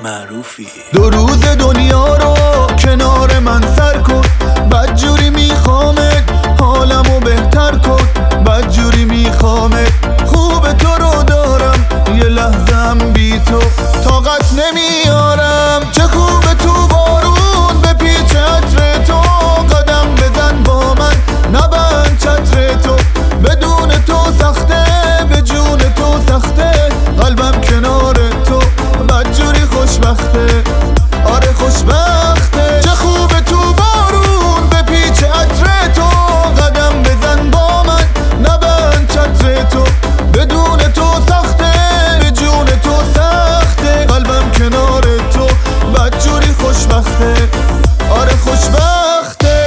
معروفی. 2 روز دنیا رو کنار من سر کن، بدجوری میخوامت حالمو بهتر کن، بدجوری میخوامت خوب تو رو دارم، یه لحظم بی تو طاقت نمیارم. چه خوبه تو بارون به پیچ عطر تو، قدم بزن با من نبند چتر تو، بدون تو سخته به جون تو سخته، قلبم کنار تو بدجوری خوشبخته، آره خوشبخته. چه خوبه تو بارون به پیچ عطر تو، قدم بزن با من نبند چتر تو، بدون تو سخته به جون تو سخته، قلبم کنار تو بدجوری خوشبخته، آره خوشبخته.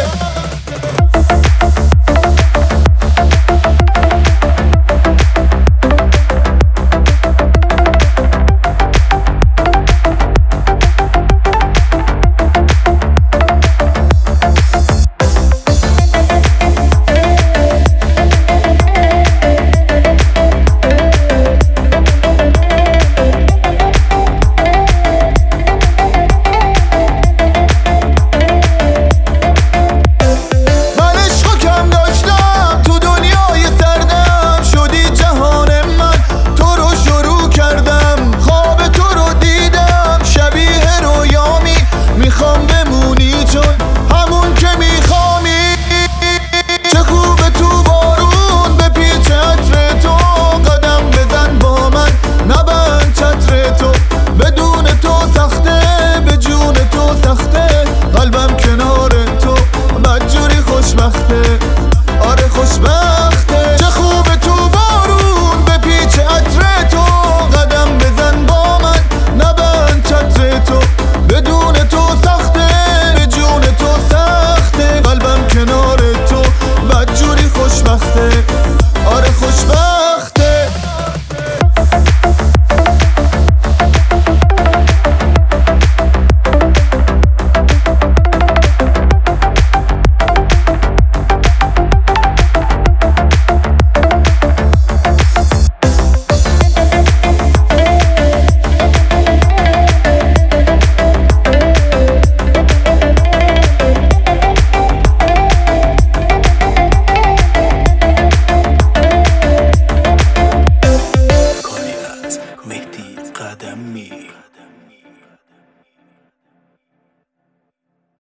قلبم کنار تو بدجوری خوشبخته، آره خوشبخته. چه خوبه تو بارون به پیچ عطر تو، قدم بزن با من نبند چتر تو، بدون تو سخته به جون تو سخته، قلبم کنار تو بدجوری خوشبخته، آره خوشبخته. مهدی قدمی.